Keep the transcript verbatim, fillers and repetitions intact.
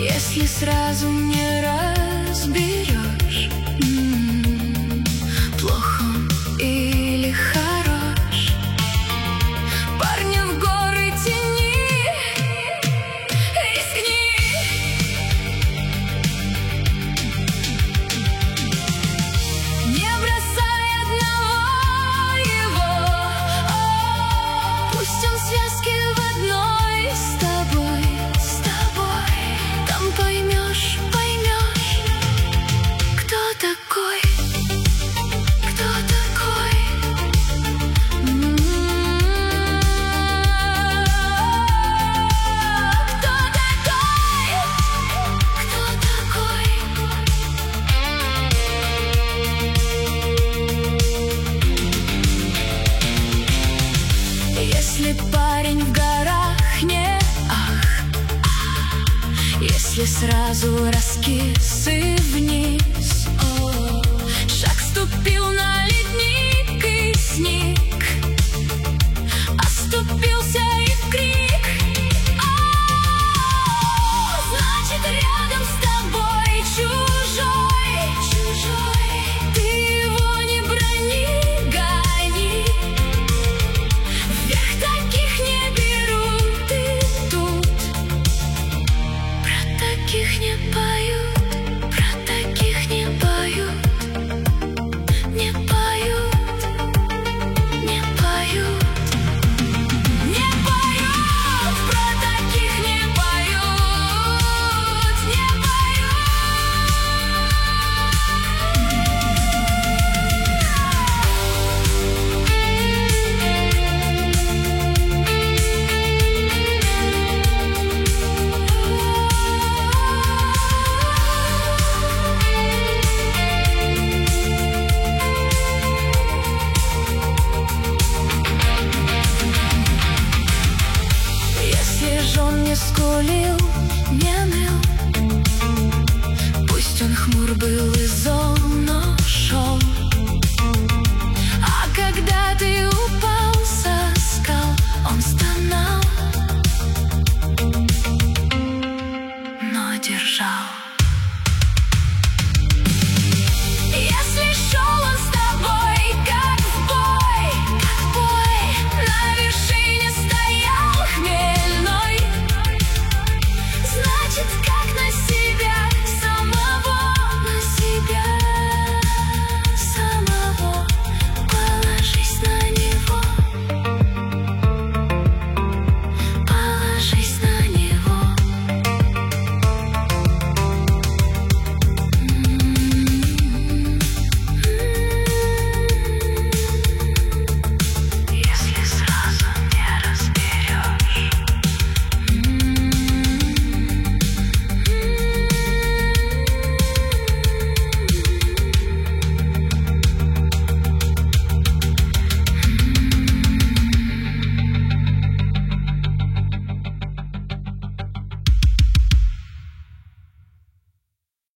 Если сразу не разберешь, м-м, плох он или хорош. Парня в горы тяни, рискни. Не бросай одного его, пусть он связки в одной с тобой, с тобой. Там поймешь, поймешь, кто такой, кто такой. М-м-м. Кто такой, кто такой. Если парень в горах не ах, если сразу раскис и вниз, о, шаг ступил на ледник и сник, оступился и в крик. О, значит, рядом с тобой чужой, чужой. Ты его не брони, гони. Вверх таких не берут, и тут про таких не поют.